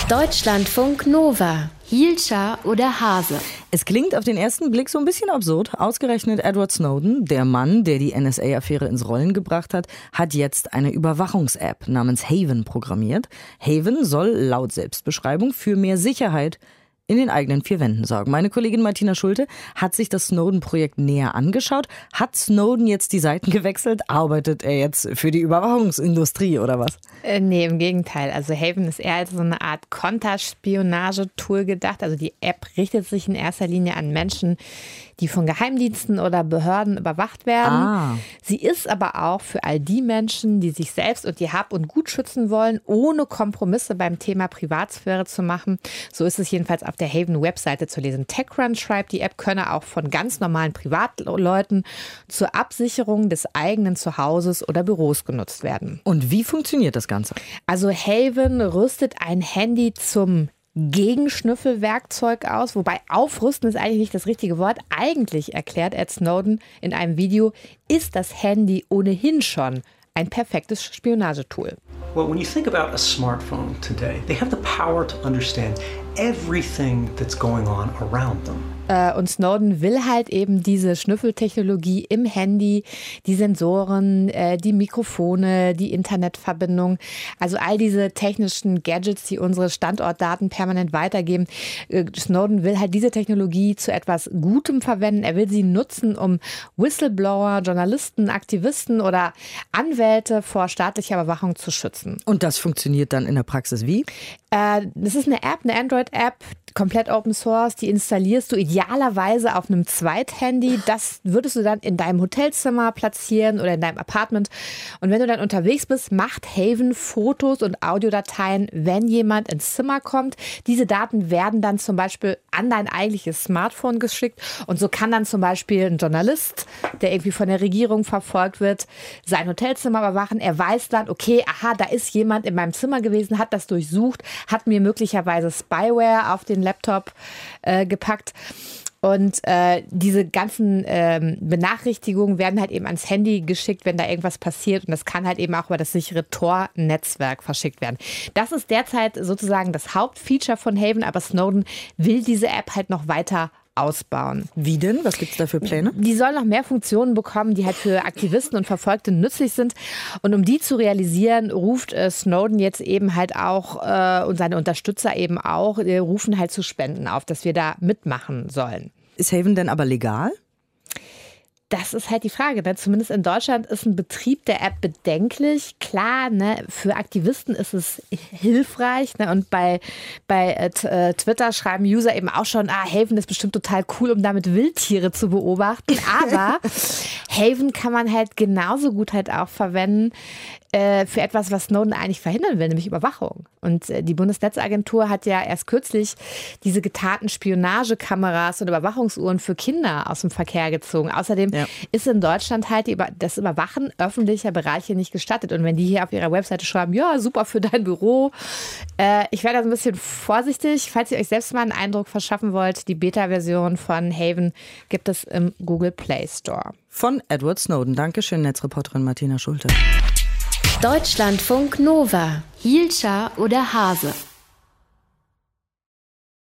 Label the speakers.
Speaker 1: Deutschlandfunk Nova. Hielscher oder Hase?
Speaker 2: Es klingt auf den ersten Blick so ein bisschen absurd. Ausgerechnet Edward Snowden, der Mann, der die NSA-Affäre ins Rollen gebracht hat, hat jetzt eine Überwachungs-App namens Haven programmiert. Haven soll laut Selbstbeschreibung für mehr Sicherheit in den eigenen vier Wänden sorgen. Meine Kollegin Martina Schulte hat sich das Snowden-Projekt näher angeschaut. Hat Snowden jetzt die Seiten gewechselt? Arbeitet er jetzt für die Überwachungsindustrie oder was?
Speaker 3: Nee, im Gegenteil. Also Haven ist eher als so eine Art Konterspionage-Tool gedacht. Also die App richtet sich in erster Linie an Menschen, die von Geheimdiensten oder Behörden überwacht werden. Sie ist aber auch für all die Menschen, die sich selbst und ihr Hab und Gut schützen wollen, ohne Kompromisse beim Thema Privatsphäre zu machen. So ist es jedenfalls auf der Haven-Webseite zu lesen. TechCrunch schreibt, die App könne auch von ganz normalen Privatleuten zur Absicherung des eigenen Zuhauses oder Büros genutzt werden.
Speaker 2: Und wie funktioniert das Ganze?
Speaker 3: Also Haven rüstet ein Handy zum Gegenschnüffelwerkzeug aus, wobei aufrüsten ist eigentlich nicht das richtige Wort. Eigentlich, erklärt Ed Snowden in einem Video, ist das Handy ohnehin schon ein perfektes Spionagetool.
Speaker 4: Well, when you think about a smartphone today, they have the power to understand everything that's going on around them.
Speaker 3: Und Snowden will halt eben diese Schnüffeltechnologie im Handy, die Sensoren, die Mikrofone, die Internetverbindung, also all diese technischen Gadgets, die unsere Standortdaten permanent weitergeben. Snowden will halt diese Technologie zu etwas Gutem verwenden. Er will sie nutzen, um Whistleblower, Journalisten, Aktivisten oder Anwälte vor staatlicher Überwachung zu schützen.
Speaker 2: Und das funktioniert dann in der Praxis wie?
Speaker 3: Das ist eine App, eine Android-App, komplett Open Source, die installierst du idealerweise auf einem Zweithandy. Das würdest du dann in deinem Hotelzimmer platzieren oder in deinem Apartment. Und wenn du dann unterwegs bist, macht Haven Fotos und Audiodateien, wenn jemand ins Zimmer kommt. Diese Daten werden dann zum Beispiel an dein eigentliches Smartphone geschickt. Und so kann dann zum Beispiel ein Journalist, der irgendwie von der Regierung verfolgt wird, sein Hotelzimmer überwachen. Er weiß dann, okay, aha, da ist jemand in meinem Zimmer gewesen, hat das durchsucht, hat mir möglicherweise Spyware auf den Laptop gepackt. Und diese ganzen Benachrichtigungen werden halt eben ans Handy geschickt, wenn da irgendwas passiert. Und das kann halt eben auch über das sichere Tor-Netzwerk verschickt werden. Das ist derzeit sozusagen das Hauptfeature von Haven, aber Snowden will diese App halt noch weiter ausbauen.
Speaker 2: Wie denn? Was gibt es da für Pläne?
Speaker 3: Die sollen noch mehr Funktionen bekommen, die halt für Aktivisten und Verfolgte nützlich sind. Und um die zu realisieren, ruft Snowden jetzt eben halt auch und seine Unterstützer eben auch, rufen halt zu Spenden auf, dass wir da mitmachen sollen.
Speaker 2: Ist Haven denn aber legal?
Speaker 3: Das ist halt die Frage. Ne? Zumindest in Deutschland ist ein Betrieb der App bedenklich. Klar, ne, für Aktivisten ist es hilfreich. Ne? Und bei Twitter schreiben User eben auch schon, Haven ist bestimmt total cool, um damit Wildtiere zu beobachten. Aber Haven kann man halt genauso gut halt auch verwenden für etwas, was Snowden eigentlich verhindern will, nämlich Überwachung. Und die Bundesnetzagentur hat ja erst kürzlich diese getarnten Spionagekameras und Überwachungsuhren für Kinder aus dem Verkehr gezogen. Außerdem ist in Deutschland halt das Überwachen öffentlicher Bereiche nicht gestattet. Und wenn die hier auf ihrer Webseite schreiben, ja, super für dein Büro. Ich wäre da so ein bisschen vorsichtig. Falls ihr euch selbst mal einen Eindruck verschaffen wollt, die Beta-Version von Haven gibt es im Google Play Store.
Speaker 2: Von Edward Snowden. Dankeschön, Netzreporterin Martina Schulte.
Speaker 1: Deutschlandfunk Nova. Hielscher oder Hase?